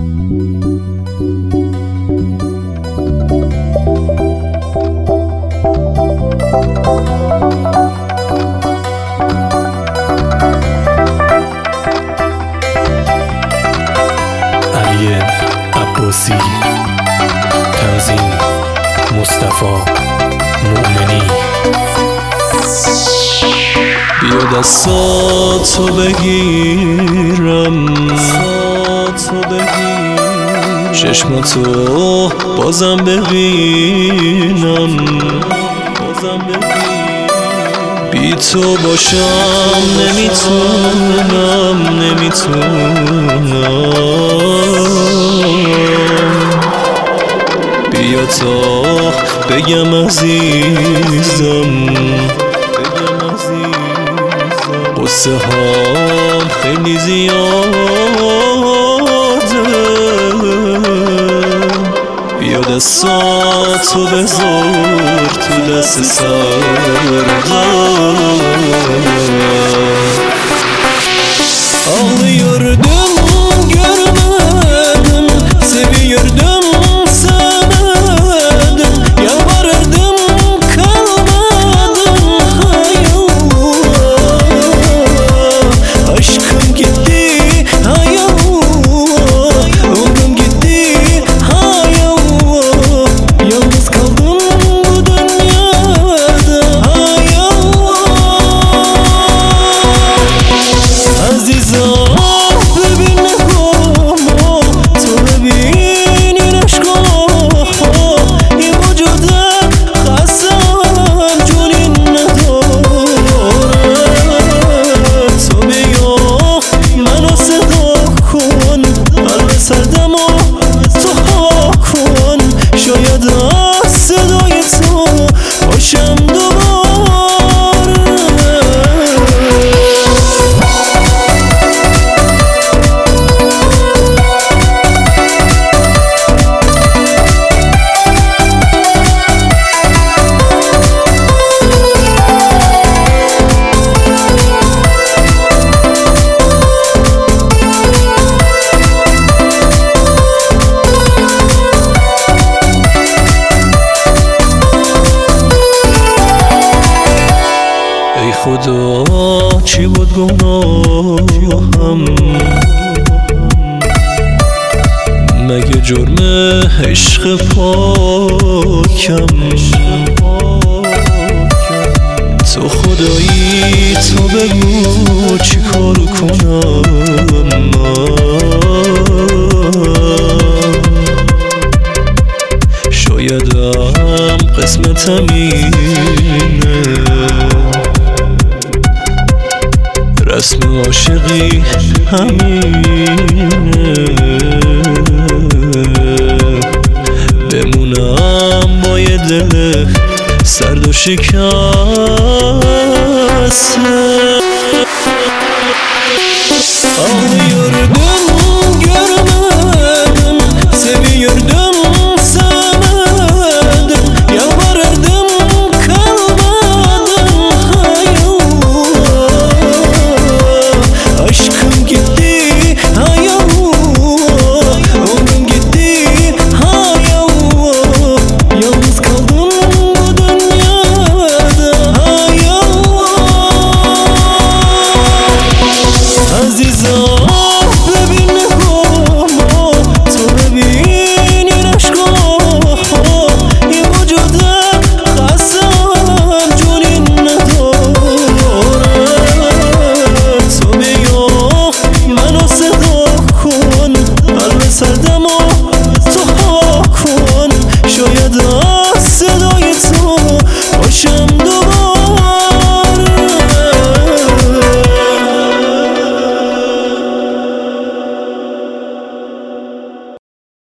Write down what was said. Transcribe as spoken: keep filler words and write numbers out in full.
علی عباسی، تنظیم مصطفی مومنی. بیا دستاتو بگیرم، دستاتو بگیرم، چشماتو بازم ببینم، بازم ببینم. بی تو باشم نمیتونم، نمیتونم. بیا تا بگم عزیزم، بگم عزیزم. قصه هام خیلی زیاده. بیا دستاتو بذار تو دست سردم. Ağlıyordum görmedim, seviyordum sevmedim, yalvarırdım kalmadım. Hay Allah, aşkım gitti, hay Allah, ömrüm gitti, hay Allah. Yalnız kaldım bu dünyada, hay Allah. Azizim خدا چی بود گناهم؟ مگه جرم عشق پاکم؟ تو خدایی تو بگو چی کار کنم؟ شایدم قسمتم اینه، رسم عاشقی همینه. بمونم با یه دل سرد و شکسته.